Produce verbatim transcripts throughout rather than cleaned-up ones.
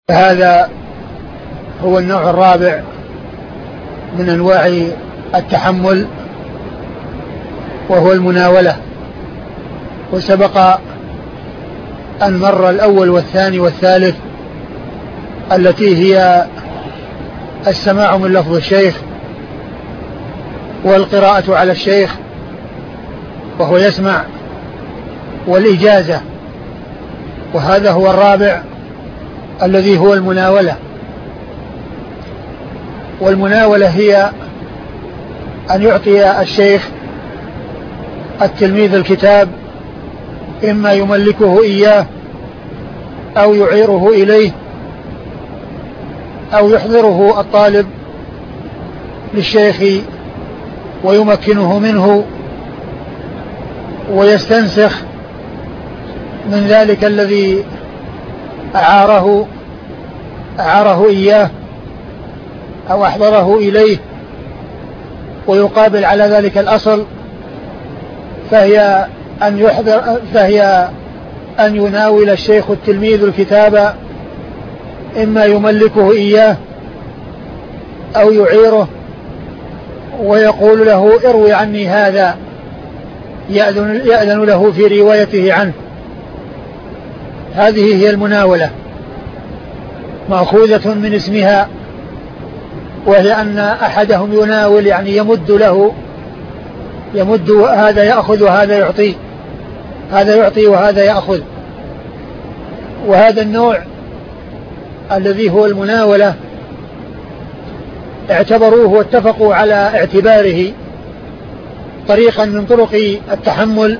هذا هو النوع الرابع من أنواع التحمل، وهو المناولة. وسبق أن مر الأول والثاني والثالث التي هي السماع من لفظ الشيخ والقراءة على الشيخ وهو يسمع والإجازة، وهذا هو الرابع الذي هو المناولة. والمناولة هي أن يعطي الشيخ التلميذ الكتاب، إما يملكه إياه أو يعيره إليه أو يحضره الطالب للشيخ ويمكنه منه ويستنسخ من ذلك الذي أعاره أعاره إياه أو أحضره إليه، ويقابل على ذلك الأصل، فهي أن يحضر فهي أن يناول الشيخ التلميذ الكتاب، إما يملكه إياه أو يعيره ويقول له اروي عني هذا، يأذن, يأذن له في روايته عنه. هذه هي المناولة، مأخوذة من اسمها، وهي أن أحدهم يناول يعني يمد له، يمد، هذا يأخذ وهذا يعطي، هذا يعطي وهذا يأخذ. وهذا النوع الذي هو المناولة اعتبروه واتفقوا على اعتباره طريقا من طرق التحمل،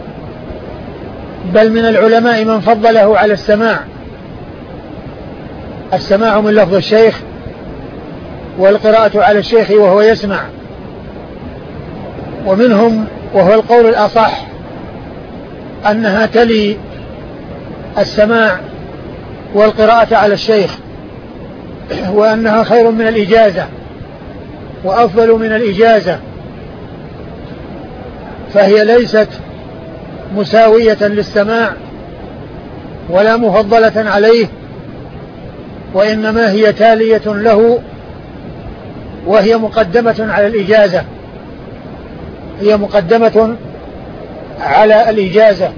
بل من العلماء من فضله على السماع، السماع من لفظ الشيخ والقراءة على الشيخ وهو يسمع. ومنهم، وهو القول الأصح، أنها تلي السماع والقراءة على الشيخ، وأنها خير من الإجازة وأفضل من الإجازة، فهي ليست مساوية للسماع ولا مفضلة عليه، وإنما هي تالية له، وهي مقدمة على الإجازة، هي مقدمة على الإجازة.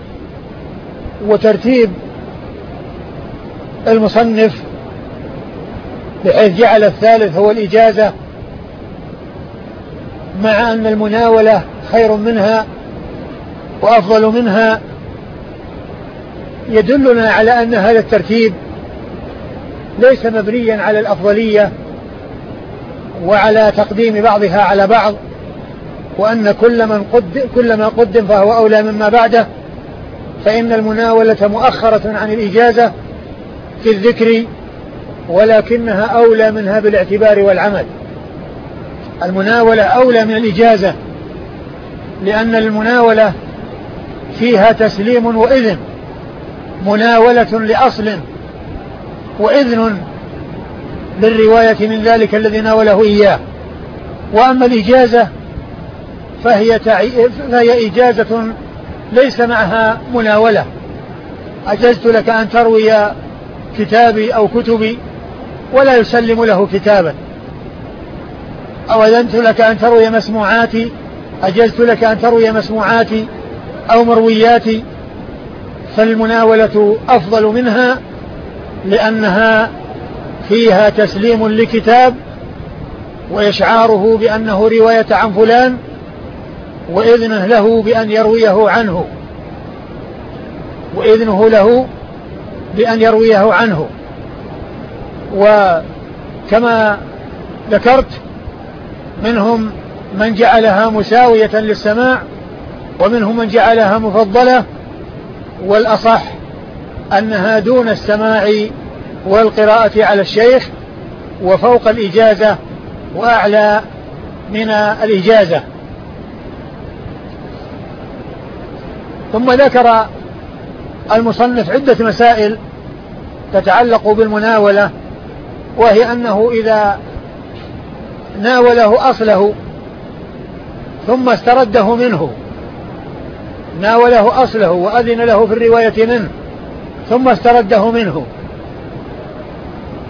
وترتيب المصنف بحيث جعل الثالث هو الإجازة، مع أن المناولة خير منها وأفضل منها، يدلنا على أن هذا الترتيب ليس مبنيا على الأفضلية وعلى تقديم بعضها على بعض، وأن كل من قدم كل ما قدم فهو أولى مما بعده، فإن المناولة مؤخرة عن الإجازة في الذكر، ولكنها أولى منها بالاعتبار والعمل. المناولة أولى من الإجازة، لأن المناولة فيها تسليم وإذن، مناولة لأصل وإذن للرواية من ذلك الذي ناوله إياه. وأما الإجازة فهي, تعي... فهي إجازة ليس معها مناولة. أجزت لك أن تروي كتابي أو كتبي ولا يسلم له كتابا، أو أذنت لك أن تروي مسموعاتي، أجزت لك أن تروي مسموعاتي أو مروياتي. فالمناولة أفضل منها لأنها فيها تسليم لكتاب وإشعاره بأنه رواية عن فلان، وإذنه له بأن يرويه عنه وإذنه له بأن يرويه عنه. وكما ذكرت منهم من جعلها مساوية للسماع، ومنهم من جعلها مفضلة، والأصح أنها دون السماع والقراءة على الشيخ، وفوق الإجازة وأعلى من الإجازة. ثم ذكر المصنف عدة مسائل تتعلق بالمناولة، وهي أنه إذا ناوله أصله ثم استرده منه، ناوله أصله وأذن له في الرواية منه ثم استرده منه،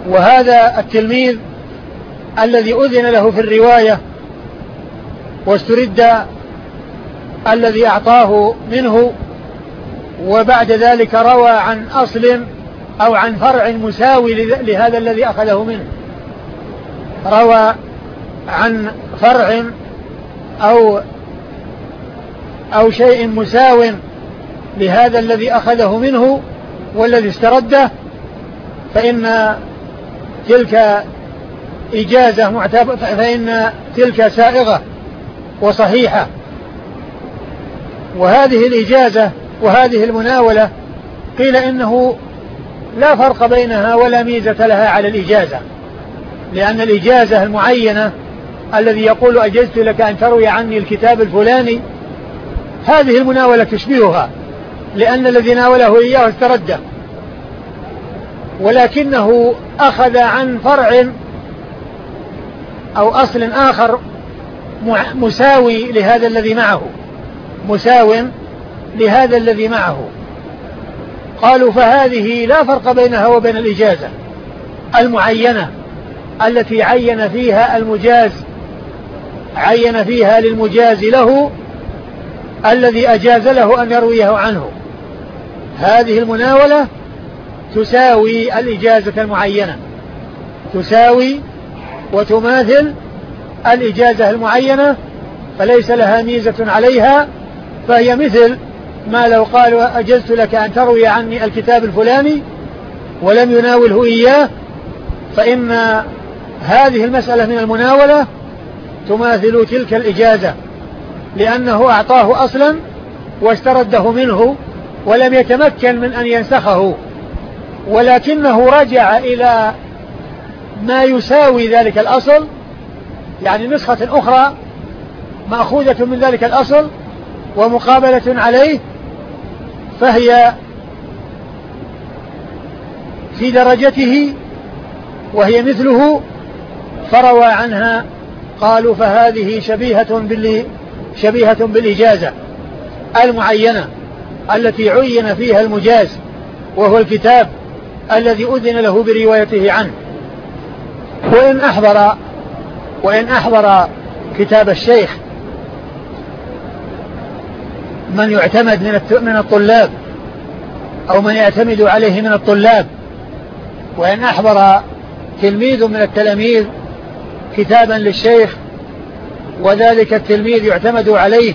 وهذا التلميذ الذي أذن له في الرواية واسترد الذي أعطاه منه، وبعد ذلك روى عن أصل أو عن فرع مساوي لهذا الذي أخذه منه، روى عن فرع أو أو شيء مساو لهذا الذي أخذه منه والذي استرده، فإن تلك إجازة معتبرة، فإن تلك سائغة وصحيحة. وهذه الإجازة وهذه المناولة قيل إنه لا فرق بينها ولا ميزة لها على الإجازة، لأن الإجازة المعينة الذي يقول أجزت لك أن تروي عني الكتاب الفلاني، هذه المناولة تشبهها، لأن الذي ناوله إياه استرده، ولكنه أخذ عن فرع أو أصل آخر مساوي لهذا الذي معه، مساو لهذا الذي معه. قالوا فهذه لا فرق بينها وبين الإجازة المعينة التي عين فيها المجاز، عين فيها للمجاز له الذي أجاز له أن يرويه عنه. هذه المناولة تساوي الإجازة المعينة، تساوي وتماثل الإجازة المعينة، فليس لها ميزة عليها، فهي مثل ما لو قالوا أجزت لك أن تروي عني الكتاب الفلاني ولم يناوله إياه، فإن هذه المسألة من المناولة تماثل تلك الإجازة، لأنه أعطاه أصلا واسترده منه ولم يتمكن من أن ينسخه، ولكنه رجع إلى ما يساوي ذلك الأصل، يعني نسخة أخرى مأخوذة من ذلك الأصل ومقابلة عليه، فهي في درجته وهي مثله، فروى عنها. قالوا فهذه شبيهة بال شبيهة بالإجازة المعينة التي عين فيها المجاز، وهو الكتاب الذي أذن له بروايته عنه. وإن أحضر وإن أحضر كتاب الشيخ من يعتمد من الطلاب أو من يعتمد عليه من الطلاب، وإن أحضر تلميذ من التلاميذ كتابا للشيخ وذلك التلميذ يعتمد عليه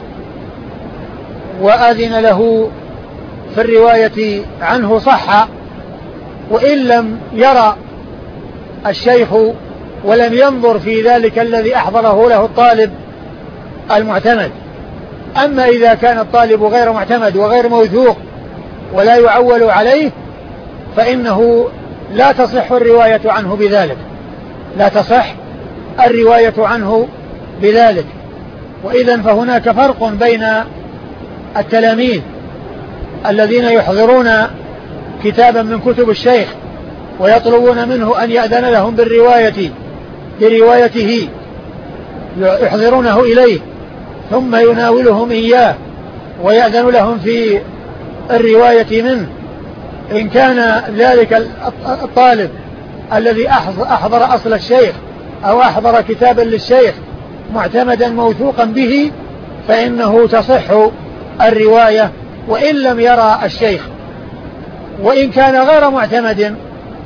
وأذن له في الرواية عنه صح، وإن لم يرى الشيخ ولم ينظر في ذلك الذي أحضره له الطالب المعتمد. أما إذا كان الطالب غير معتمد وغير موثوق ولا يعول عليه، فإنه لا تصح الرواية عنه بذلك، لا تصح الرواية عنه بذلك. وإذن فهناك فرق بين التلاميذ الذين يحضرون كتابا من كتب الشيخ ويطلبون منه أن يأذن لهم بالرواية بروايته، يحضرونه إليه ثم يناولهم إياه ويأذن لهم في الرواية منه. إن كان ذلك الطالب الذي أحضر أصل الشيخ أو أحضر كتابا للشيخ معتمدا موثوقا به، فإنه تصح الرواية وإن لم يرى الشيخ. وإن كان غير معتمد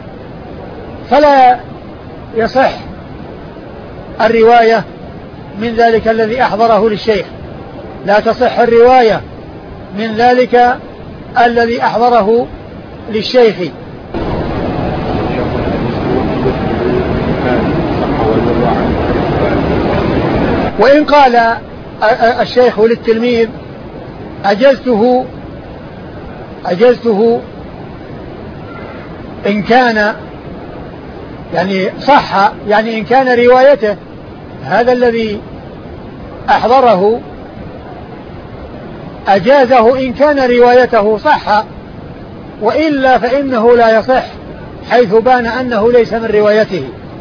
فلا يصح الرواية من ذلك الذي أحضره للشيخ، لا تصح الرواية من ذلك الذي أحضره للشيخ. وإن قال الشيخ للتلميذ أجزته أجزته إن كان يعني صح، يعني إن كان روايته هذا الذي أحضره أجازه إن كان روايته صح، وإلا فإنه لا يصح حيث بان أنه ليس من روايته.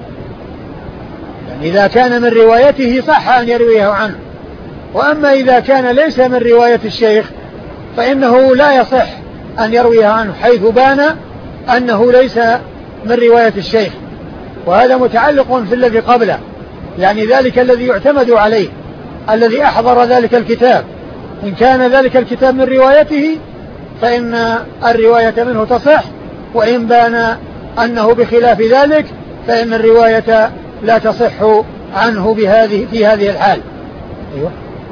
يعني إذا كان من روايته صح أن يرويه عنه، وأما إذا كان ليس من رواية الشيخ فإنه لا يصح أن يرويه عنه حيث بان أنه ليس من رواية الشيخ. وهذا متعلق في الذي قبله، يعني ذلك الذي يعتمد عليه الذي أحضر ذلك الكتاب، إن كان ذلك الكتاب من روايته فإن الرواية منه تصح، وإن بان أنه بخلاف ذلك فإن الرواية لا تصح عنه بهذه في هذه الحال. أيوة.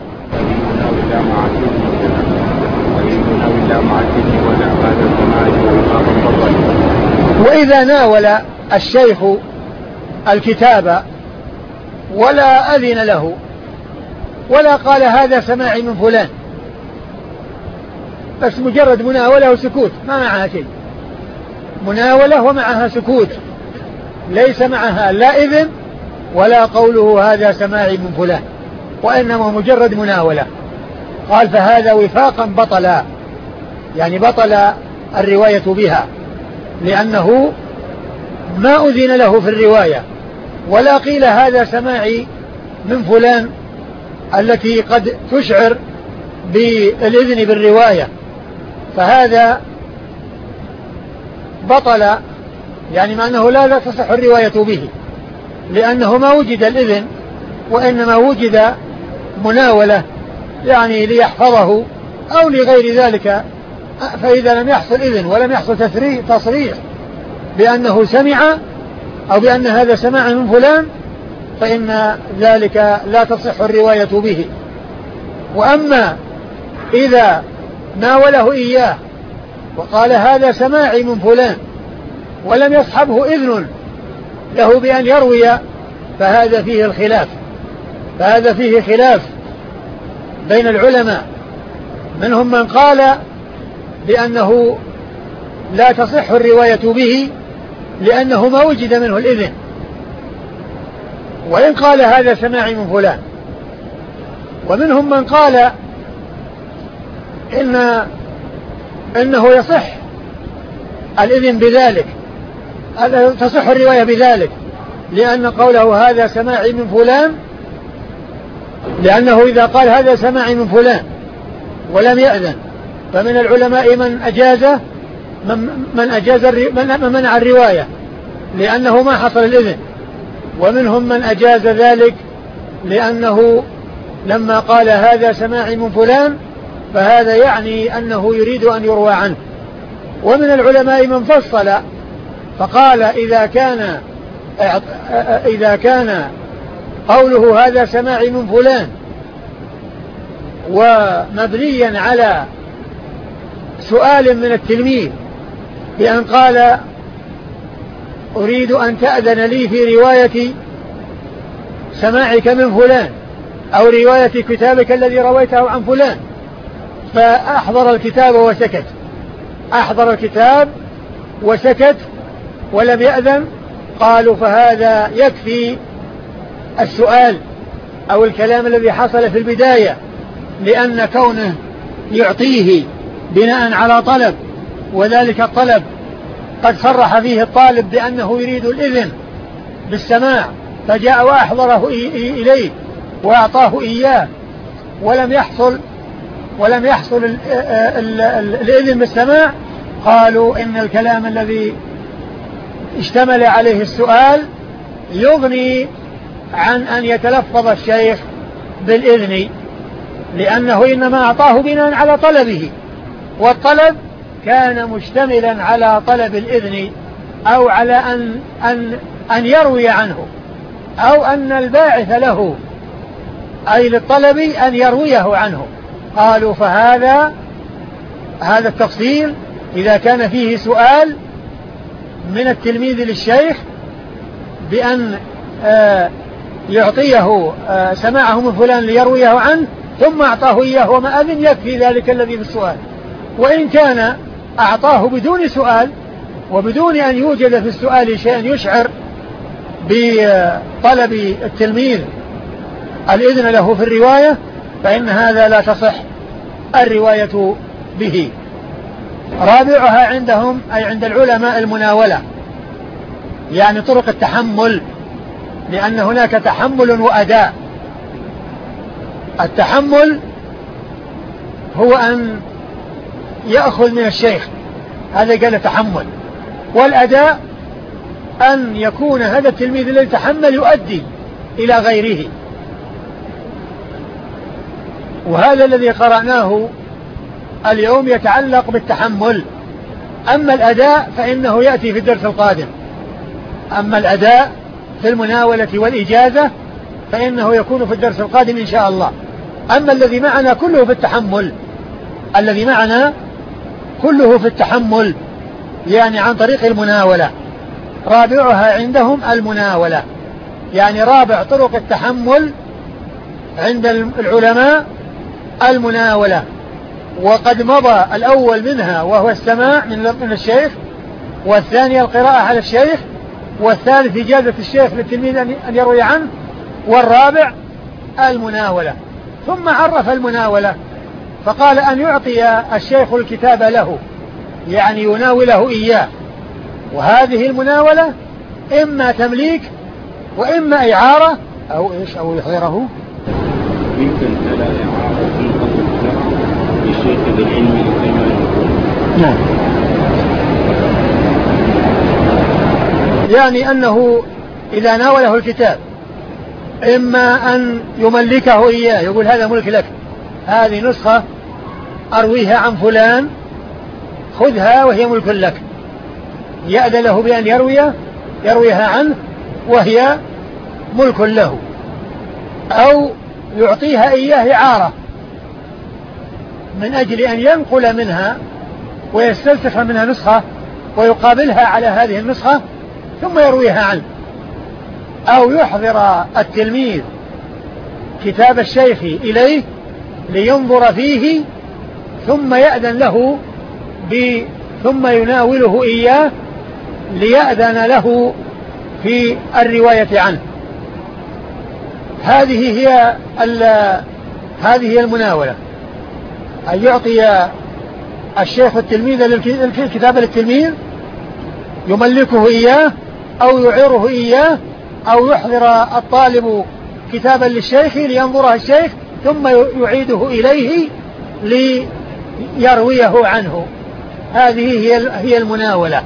وإذا ناول الشيخ الكتاب ولا أذن له ولا قال هذا سماعي من فلان، بس مجرد مناولة وسكوت، ما معها شيء، مناولة ومعها سكوت، ليس معها لا إذن ولا قوله هذا سماعي من فلان، وإنما مجرد مناولة، قال فهذا وفاقا بطل، يعني بطل الرواية بها، لأنه ما أذن له في الرواية ولا قيل هذا سماعي من فلان التي قد تشعر بالإذن بالرواية، فهذا بطل، يعني مع أنه لا, لا تصح الرواية به، لأنه ما وجد الإذن وإنما وجد مناولة، يعني ليحفظه أو لغير ذلك. فإذا لم يحصل إذن ولم يحصل تصريح بأنه سمع أو بأن هذا سمع من فلان فإن ذلك لا تصح الرواية به. وأما إذا ناوله إياه وقال هذا سماعي من فلان ولم يصحبه إذن له بأن يروي فهذا فيه الخلاف، فهذا فيه خلاف بين العلماء، منهم من قال بأنه لا تصح الرواية به لأنه ما وجد منه الإذن، وإن قال هذا سماعي من فلان، ومنهم من قال إن إنه يصح الإذن بذلك، تصح الرواية بذلك، لأن قوله هذا سماعي من فلان، لأنه إذا قال هذا سماعي من فلان ولم يأذن فمن العلماء من أجازه من أجاز من منع الرواية لأنه ما حصل الإذن، ومنهم من أجاز ذلك لأنه لما قال هذا سماعي من فلان فهذا يعني أنه يريد أن يروى عنه. ومن العلماء من فصل فقال إذا كان إذا كان قوله هذا سماعي من فلان ومبنيا على سؤال من التلميذ بأن قال أريد أن تأذن لي في رواية سماعك من فلان أو رواية كتابك الذي رويته عن فلان، فأحضر الكتاب وسكت، أحضر الكتاب وسكت ولم يأذن، قالوا فهذا يكفي السؤال أو الكلام الذي حصل في البداية، لأن كونه يعطيه بناء على طلب، وذلك الطلب قد صرح فيه الطالب بأنه يريد الإذن بالسماع، فجاء وأحضره إليه وأعطاه إياه ولم يحصل ولم يحصل ال ال ال الإذن بالسماع، قالوا إن الكلام الذي اشتمل عليه السؤال يغني عن أن يتلفظ الشيخ بالإذن، لأنه إنما أعطاه بناء على طلبه، والطلب كان مشتملا على طلب الإذن أو على أن, أن, أن يروي عنه، أو أن الباعث له أي للطلب أن يرويه عنه. قالوا فهذا هذا التفصيل إذا كان فيه سؤال من التلميذ للشيخ بأن آه يعطيه آه سماعه من فلان ليرويه عنه ثم أعطاه إياه وما أذن، يكفي ذلك الذي بالسؤال. وإن كان أعطاه بدون سؤال وبدون أن يوجد في السؤال شيء يشعر بطلب التلميذ الإذن له في الرواية فإن هذا لا تصح الرواية به. رابعها عندهم أي عند العلماء المناولة، يعني طرق التحمل، لأن هناك تحمل وأداء. التحمل هو أن يأخذ من الشيخ، هذا قال تحمل، والأداء أن يكون هذا التلميذ الذي تحمل يؤدي إلى غيره. وهذا الذي قرأناه اليوم يتعلق بالتحمل. أما الأداء فإنه يأتي في الدرس القادم. أما الأداء في المناولة والإجازة فإنه يكون في الدرس القادم إن شاء الله. أما الذي معنا كله في التحمل، الذي معنا كله في التحمل يعني عن طريق المناولة. رابعها عندهم المناولة، يعني رابع طرق التحمل عند العلماء المناولة. وقد مضى الأول منها وهو السماع من الشيخ، والثاني القراءة على الشيخ، والثالث إجازة الشيخ للتلميذ أن يروي عنه، والرابع المناولة. ثم عرف المناولة فقال أن يعطي الشيخ الكتاب له، يعني يناوله إياه. وهذه المناولة إما تمليك وإما إعارة أو إيش أو يحضره. يمكن على إعارة للشيخ بالعلم كما يقول. نعم. يعني أنه إذا ناوله الكتاب إما أن يملكه إياه، يقول هذا ملك لك، هذه نسخة أرويها عن فلان خذها وهي ملك لك، يأذن له بأن يروي يرويها عنه وهي ملك له، أو يعطيها إياه إعارة من أجل أن ينقل منها ويستلسخ منها نسخة ويقابلها على هذه النسخة ثم يرويها عنه، أو يحضر التلميذ كتاب الشيخ إليه لينظر فيه ثم يأذن له ب ثم يناوله إياه ليأذن له في الرواية عنه. هذه هي هذه هي المناولة، أن يعطي الشيخ التلميذ الكتاب للتلميذ يملكه إياه أو يعيره إياه، أو يحضر الطالب كتابا للشيخ لينظره الشيخ ثم يعيده إليه ليرويه عنه. هذه هي هي المناولة.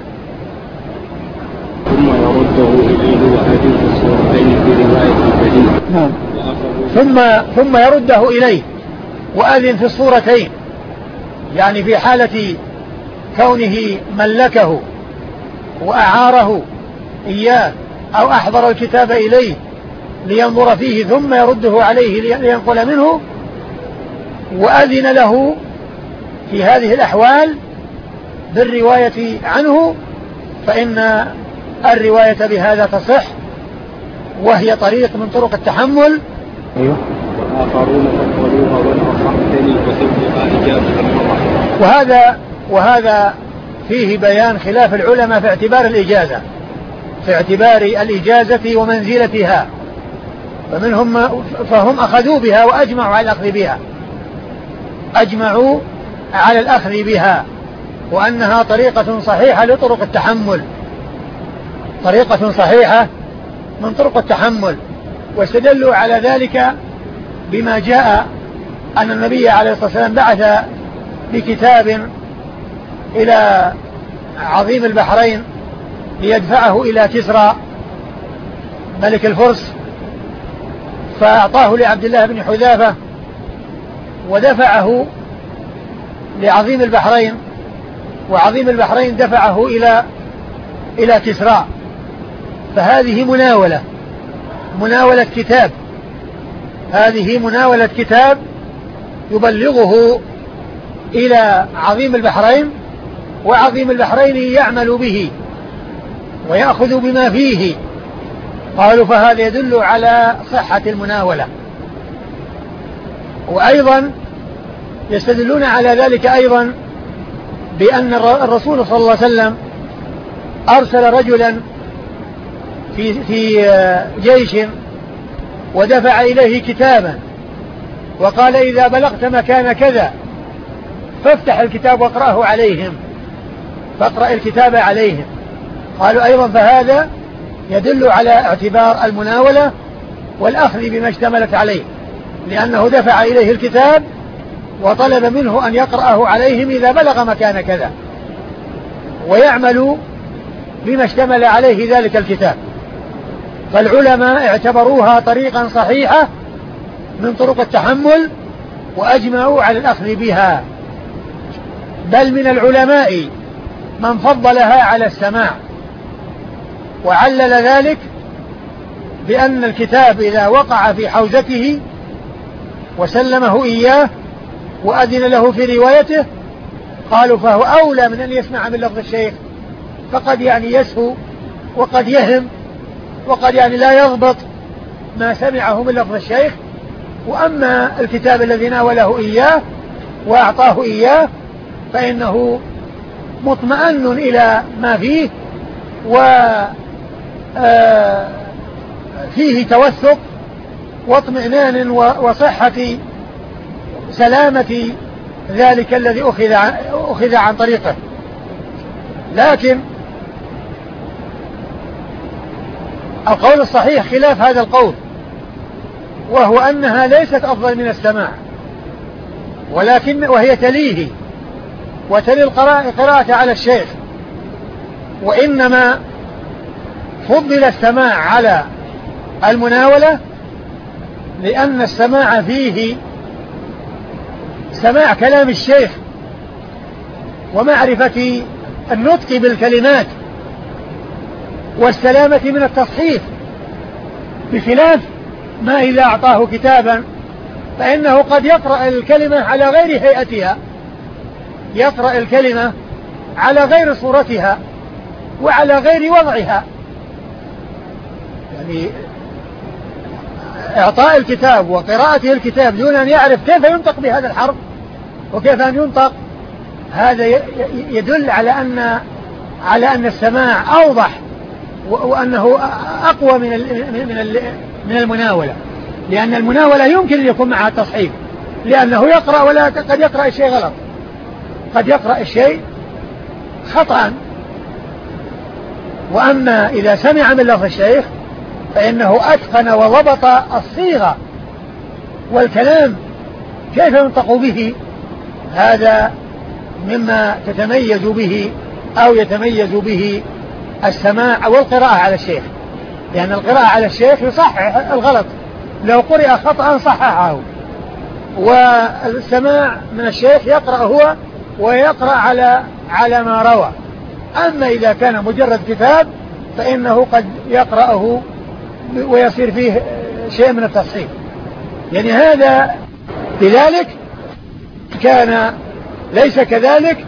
ثم يرده إليه وأذن في الصورتين في رواية الجديد. نعم. ثم ثم يرده إليه وأذن في الصورتين، يعني في حالة كونه ملكه وأعاره إياه أو أحضر الكتاب إليه لينظر فيه ثم يرده عليه لينقل منه، وأذن له في هذه الأحوال بالرواية عنه، فإن الرواية بهذا تصح، وهي طريق من طرق التحمل. أيوه. وآخرون فضلوها والأصح الثاني وسبقها إجابة المرة. وهذا وهذا فيه بيان خلاف العلماء في اعتبار الإجازة، في اعتبار الإجازة ومنزلتها، فمنهم فهم أخذوا بها وأجمعوا على الأخذ بها أجمعوا على الأخذ بها وأنها طريقة صحيحة لطرق التحمل، طريقة صحيحة من طرق التحمل. واستدلوا على ذلك بما جاء أن النبي عليه الصلاة والسلام بعث بكتاب إلى عظيم البحرين ليدفعه إلى كسرى ملك الفرس، فأعطاه لعبد الله بن حذافة ودفعه لعظيم البحرين، وعظيم البحرين دفعه إلى إلى كسرى. فهذه مناولة مناولة كتاب هذه مناولة كتاب يبلغه إلى عظيم البحرين، وعظيم البحرين يعمل به ويأخذ بما فيه. قالوا فهذا يدل على صحة المناولة. وأيضا يستدلون على ذلك أيضا بأن الرسول صلى الله عليه وسلم أرسل رجلا في في جيش ودفع إليه كتابا وقال إذا بلغت مكان كذا فافتح الكتاب واقرأه عليهم، فاقرأ الكتاب عليهم. قالوا أيضا فهذا يدل على اعتبار المناولة والأخذ بما اشتملت عليه، لأنه دفع إليه الكتاب وطلب منه أن يقرأه عليهم إذا بلغ مكان كذا، ويعمل بما اشتمل عليه ذلك الكتاب. فالعلماء اعتبروها طريقا صحيحة من طرق التحمل وأجمعوا على الأخذ بها، بل من العلماء من فضلها على السماع، وعلل ذلك بأن الكتاب إذا وقع في حوزته وسلمه إياه وأذن له في روايته قالوا فهو أولى من أن يسمع من لفظ الشيخ، فقد يعني يسهو وقد يهم وقد يعني لا يضبط ما سمعه من لفظ الشيخ. وأما الكتاب الذي ناوله إياه وأعطاه إياه فإنه مطمئن إلى ما فيه وفيه توثق واطمئنان وصحة سلامة ذلك الذي أخذ عن, أخذ عن طريقه. لكن القول الصحيح خلاف هذا القول، وهو أنها ليست أفضل من السماع، ولكن وهي تليه وتلي القراءة على الشيخ، وإنما فضل السماع على المناولة لأن السماع فيه سماع كلام الشيخ ومعرفة النطق بالكلمات والسلامة من التصحيف، بخلاف ما إذا أعطاه كتابا فإنه قد يقرأ الكلمة على غير هيئتها، يقرأ الكلمة على غير صورتها وعلى غير وضعها. يعني إعطاء الكتاب وقراءته الكتاب دون أن يعرف كيف ينطق بهذا الحرف وكيف أن ينطق، هذا يدل على أن على أن السماع أوضح وأنه أقوى من من من المناولة، لأن المناولة يمكن أن يكون معها تصحيح، لأنه يقرأ ولا قد يقرأ الشيء غلط، قد يقرأ الشيء خطأ. وأما إذا سمع من لفظ الشيخ فإنه أتقن وضبط الصيغة والكلام كيف ينطق به، هذا مما تتميز به أو يتميز به السماع والقراءة على الشيخ، لأن القراءة على الشيخ يصحح الغلط، لو قرأ خطأ صححه، والسماع من الشيخ يقرأ هو ويقرأ على على ما روى. أما إذا كان مجرد كتاب فإنه قد يقرأه ويصير فيه شيء من التصحيح. يعني هذا لذلك كان ليس كذلك